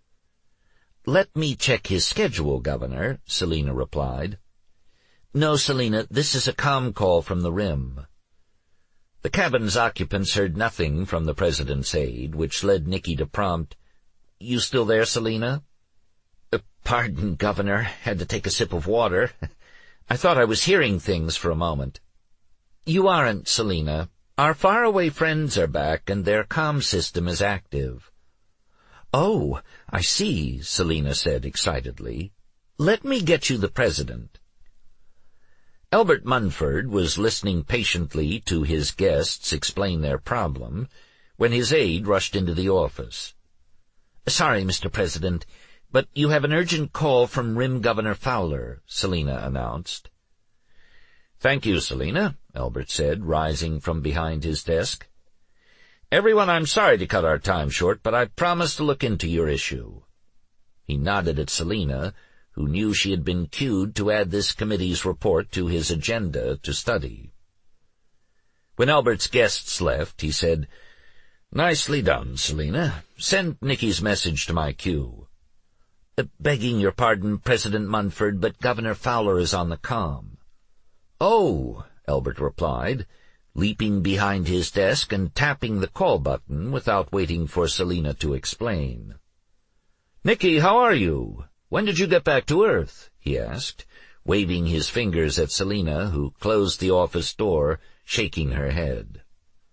"Let me check his schedule, Governor," Selina replied. "No, Selina, this is a comm call from the Rim." The cabin's occupants heard nothing from the president's aide, which led Nicky to prompt, "You still there, Selina?" Uh, "Pardon, Governor. Had to take a sip of water. I thought I was hearing things for a moment." "You aren't, Selina. Our faraway friends are back, and their comm system is active." "Oh, I see," Selina said excitedly. "Let me get you the president." Albert Munford was listening patiently to his guests explain their problem when his aide rushed into the office. "Sorry, Mister President, but you have an urgent call from Rim Governor Fowler," Selina announced. "Thank you, Selina," Albert said, rising from behind his desk. "Everyone, I'm sorry to cut our time short, but I promise to look into your issue." He nodded at Selina, who knew she had been cued to add this committee's report to his agenda to study. When Albert's guests left, he said, "Nicely done, Selina. Send Nicky's message to my queue." Uh, "Begging your pardon, President Munford, but Governor Fowler is on the comm." "Oh," Albert replied, leaping behind his desk and tapping the call button without waiting for Selina to explain. "Nicky, how are you? When did you get back to Earth?" he asked, waving his fingers at Selina, who closed the office door, shaking her head.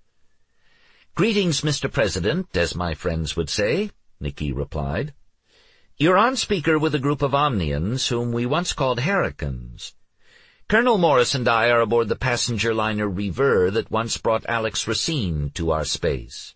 "Greetings, Mister President, as my friends would say," Nicky replied. "You're on speaker with a group of Omnians whom we once called Herricans. Colonel Morris and I are aboard the passenger liner Rever that once brought Alex Racine to our space."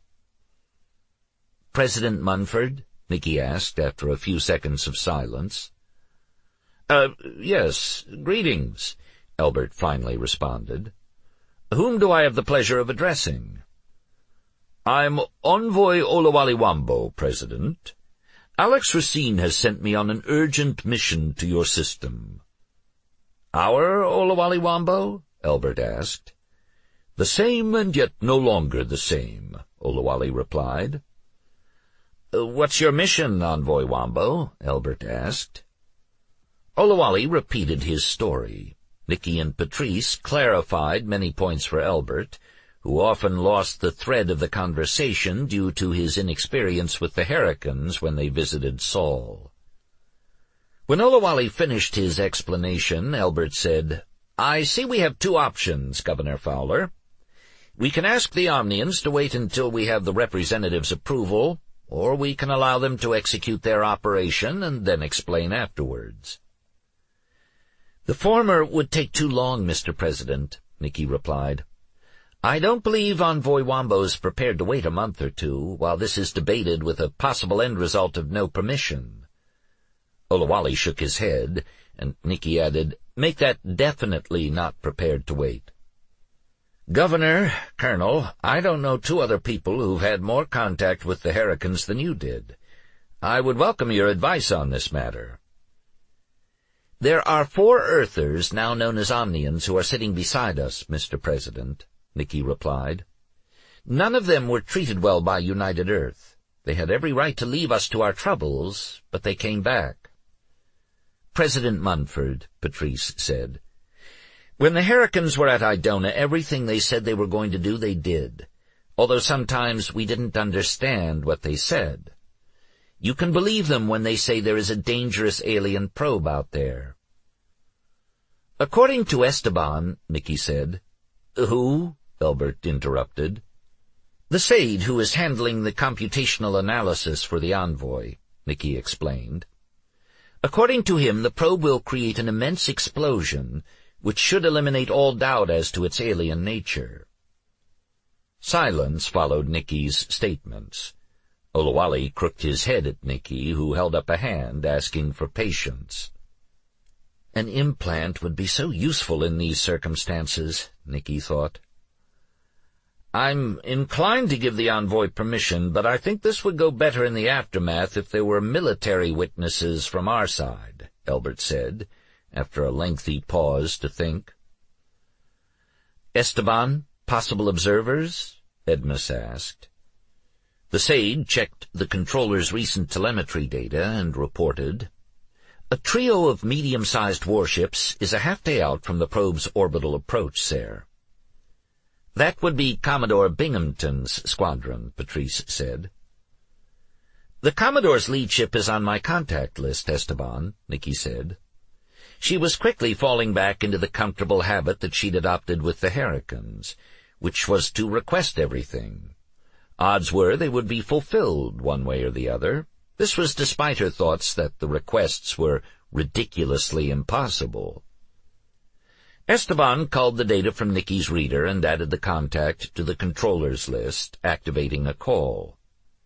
"President Munford?" Nicky asked after a few seconds of silence. Uh, yes, greetings," Albert finally responded. "Whom do I have the pleasure of addressing?" "I'm Envoy Olawale Wambo, President. Alex Racine has sent me on an urgent mission to your system." "Our Olawale Wambo?" Albert asked. "The same and yet no longer the same," Olawale replied. "What's your mission, Envoy Wambo?" Albert asked. Olawale repeated his story. Nicky and Patrice clarified many points for Albert, who often lost the thread of the conversation due to his inexperience with the Herricans when they visited Saul. When Olawale finished his explanation, Albert said, "I see we have two options, Governor Fowler. We can ask the Omnians to wait until we have the representative's approval, or we can allow them to execute their operation and then explain afterwards." "The former would take too long, Mister President," Nicky replied. "I don't believe Envoy Wambo's prepared to wait a month or two, while this is debated with a possible end result of no permission." Olawale shook his head, and Nicky added, Make that definitely not prepared to wait. Governor, Colonel, I don't know two other people who've had more contact with the Hurricanes than you did. I would welcome your advice on this matter. There are four Earthers, now known as Omnians, who are sitting beside us, Mister President, Nikki replied. None of them were treated well by United Earth. They had every right to leave us to our troubles, but they came back. President Munford, Patrice said. When the Hurricanes were at Idona, everything they said they were going to do, they did, although sometimes we didn't understand what they said. You can believe them when they say there is a dangerous alien probe out there. According to Esteban, Nikki said. Who? Elbert interrupted. The Sade who is handling the computational analysis for the envoy, Nikki explained. According to him, the probe will create an immense explosion which should eliminate all doubt as to its alien nature. Silence followed Nikki's statements. Olawale crooked his head at Nikki, who held up a hand, asking for patience. An implant would be so useful in these circumstances, Nikki thought. I'm inclined to give the envoy permission, but I think this would go better in the aftermath if there were military witnesses from our side, Elbert said, after a lengthy pause to think. Esteban, possible observers? Edmus asked. The Sade checked the controller's recent telemetry data and reported, A trio of medium-sized warships is a half-day out from the probe's orbital approach, sir. That would be Commodore Binghamton's squadron, Patrice said. The Commodore's lead ship is on my contact list, Esteban, Nikki said. She was quickly falling back into the comfortable habit that she'd adopted with the Hurricanes, which was to request everything. Odds were they would be fulfilled one way or the other. This was despite her thoughts that the requests were ridiculously impossible. Esteban culled the data from Nikki's reader and added the contact to the controller's list, activating a call.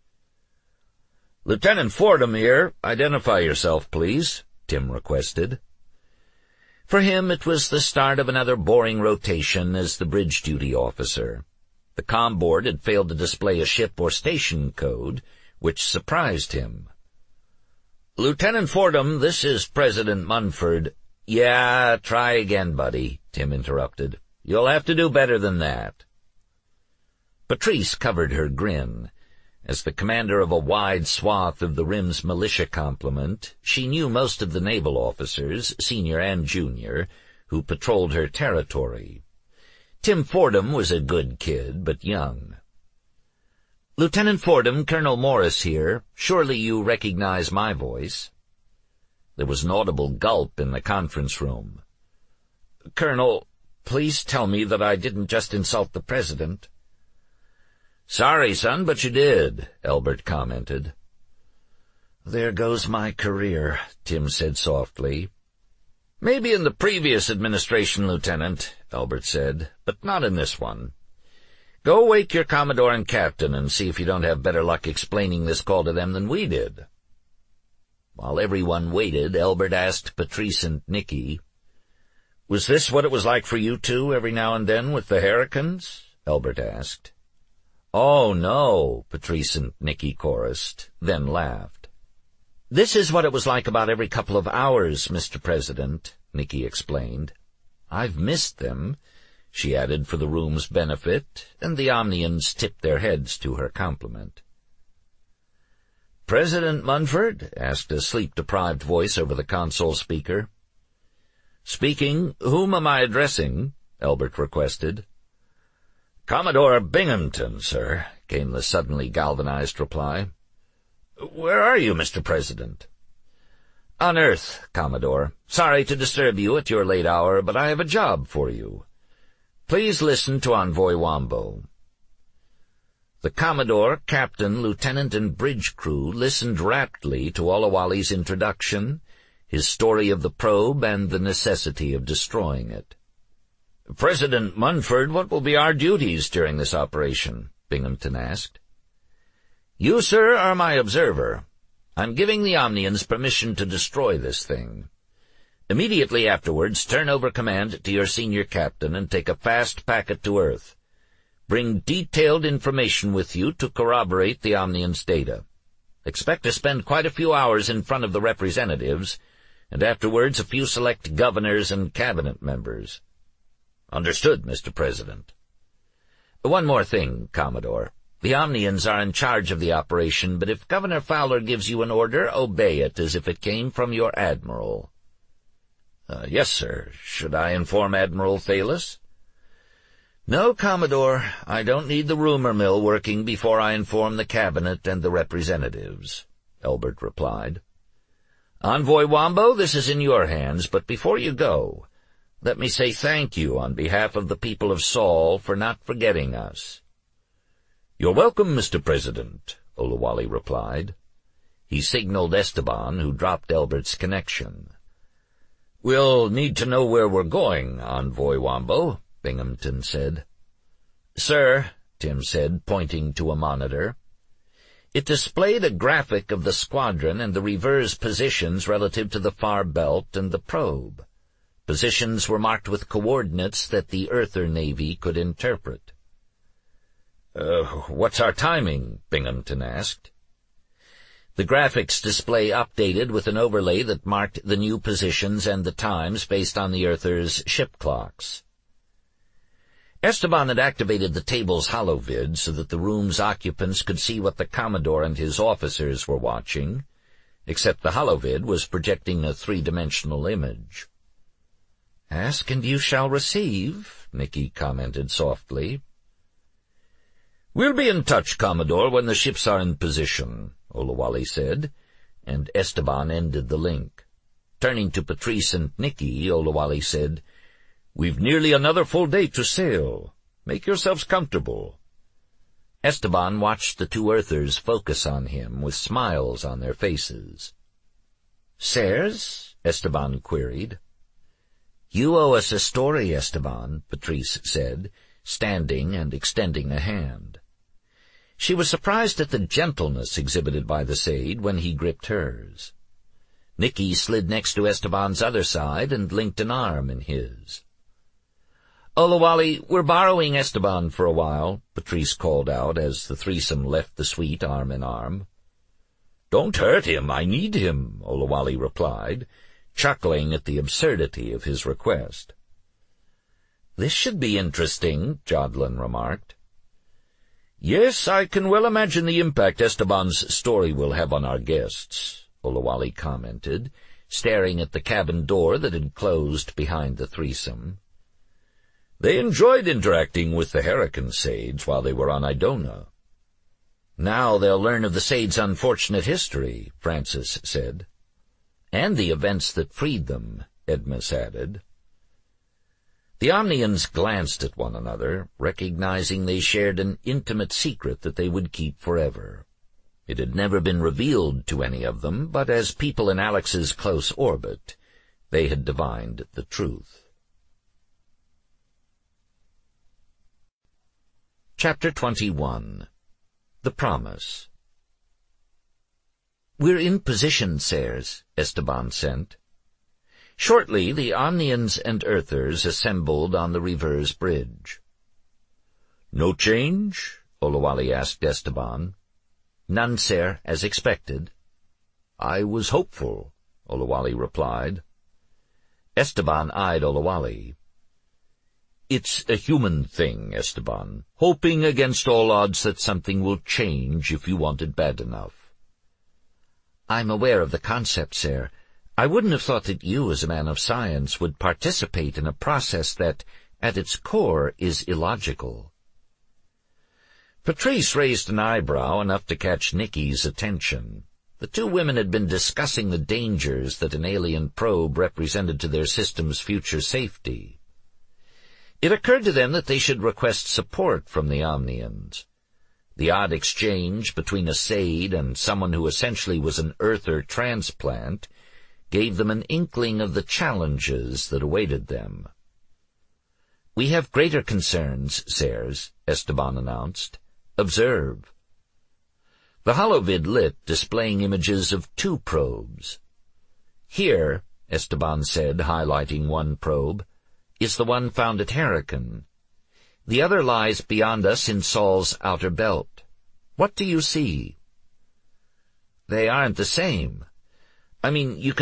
Lieutenant Fordham here. Identify yourself, please, Tim requested. For him, it was the start of another boring rotation as the bridge duty officer. The comm board had failed to display a ship or station code, which surprised him. Lieutenant Fordham, this is President Munford. Yeah, try again, buddy, Tim interrupted. You'll have to do better than that. Patrice covered her grin. As the commander of a wide swath of the Rim's militia complement, she knew most of the naval officers, senior and junior, who patrolled her territory. Tim Fordham was a good kid, but young. Lieutenant Fordham, Colonel Morris here. Surely you recognize my voice. There was an audible gulp in the conference room. Colonel, please tell me that I didn't just insult the President. Sorry, son, but you did, Elbert commented. There goes my career, Tim said softly. Maybe in the previous administration, Lieutenant, Elbert said, but not in this one. Go wake your Commodore and Captain and see if you don't have better luck explaining this call to them than we did. While everyone waited, Elbert asked Patrice and Nikki, Was this what it was like for you two every now and then with the Hurricanes? Elbert asked. Oh, no, Patrice and Nikki chorused, then laughed. This is what it was like about every couple of hours, Mister President, Nikki explained. I've missed them, she added for the room's benefit, and the Omnians tipped their heads to her compliment. President Munford? Asked a sleep-deprived voice over the console speaker. Speaking. Whom am I addressing? Elbert requested. Commodore Binghamton, sir, came the suddenly galvanized reply. Where are you, Mister President? On Earth, Commodore. Sorry to disturb you at your late hour, but I have a job for you. Please listen to Envoy Wombo. The Commodore, Captain, Lieutenant, and bridge crew listened raptly to Olawale's introduction, his story of the probe, and the necessity of destroying it. President Munford, what will be our duties during this operation? Binghamton asked. You, sir, are my observer. I'm giving the Omnians permission to destroy this thing. Immediately afterwards, turn over command to your senior captain and take a fast packet to Earth. Bring detailed information with you to corroborate the Omnians' data. Expect to spend quite a few hours in front of the representatives, and afterwards a few select governors and cabinet members. Understood, Mister President. One more thing, Commodore. The Omnians are in charge of the operation, but if Governor Fowler gives you an order, obey it as if it came from your admiral. Uh, yes, sir. Should I inform Admiral Thales? No, Commodore. I don't need the rumor mill working before I inform the cabinet and the representatives, Elbert replied. Envoy Wombo, this is in your hands, but before you go, let me say thank you on behalf of the people of Sol for not forgetting us. You're welcome, Mister President, Oluwale replied. He signaled Esteban, who dropped Elbert's connection. We'll need to know where we're going, Envoy Wombo, Binghamton said. Sir, Tim said, pointing to a monitor. It displayed a graphic of the squadron and the reverse positions relative to the far belt and the probe. Positions were marked with coordinates that the Earther Navy could interpret. Uh, what's our timing? Binghamton asked. The graphics display updated with an overlay that marked the new positions and the times based on the Earthers' ship clocks. Esteban had activated the table's holovid so that the room's occupants could see what the Commodore and his officers were watching, except the holovid was projecting a three-dimensional image. Ask and you shall receive, Nicky commented softly. We'll be in touch, Commodore, when the ships are in position, Oluwale said, and Esteban ended the link. Turning to Patrice and Nicky, Oluwale said, We've nearly another full day to sail. Make yourselves comfortable. Esteban watched the two Earthers focus on him with smiles on their faces. Sirs? Esteban queried. You owe us a story, Esteban, Patrice said, standing and extending a hand. She was surprised at the gentleness exhibited by the Sade when he gripped hers. Nicky slid next to Esteban's other side and linked an arm in his. Oluwale, we're borrowing Esteban for a while, Patrice called out as the threesome left the suite arm in arm. Don't hurt him, I need him, Oluwale replied, chuckling at the absurdity of his request. This should be interesting, Jodlin remarked. Yes, I can well imagine the impact Esteban's story will have on our guests, Oluwale commented, staring at the cabin door that had closed behind the threesome. They enjoyed interacting with the Hurricane Sades while they were on Idona. Now they'll learn of the Sades' unfortunate history, Francis said. And the events that freed them, Edmus added. The Omnians glanced at one another, recognizing they shared an intimate secret that they would keep forever. It had never been revealed to any of them, but as people in Alex's close orbit, they had divined the truth. Chapter twenty-one. The Promise. We're in position, sirs, Esteban sent. Shortly, the Omnians and Earthers assembled on the reverse bridge. No change? Oluwale asked Esteban. None, sir, as expected. I was hopeful, Oluwale replied. Esteban eyed Oluwale. It's a human thing, Esteban, hoping against all odds that something will change if you want it bad enough. I'm aware of the concept, sir. I wouldn't have thought that you, as a man of science, would participate in a process that, at its core, is illogical. Patrice raised an eyebrow enough to catch Nicky's attention. The two women had been discussing the dangers that an alien probe represented to their system's future safety. It occurred to them that they should request support from the Omnians. The odd exchange between a Sade and someone who essentially was an Earther transplant gave them an inkling of the challenges that awaited them. We have greater concerns, sirs, Esteban announced. Observe. The holovid lit, displaying images of two probes. Here, Esteban said, highlighting one probe, is the one found at Hurricane. The other lies beyond us in Sol's outer belt. What do you see? They aren't the same. I mean, you can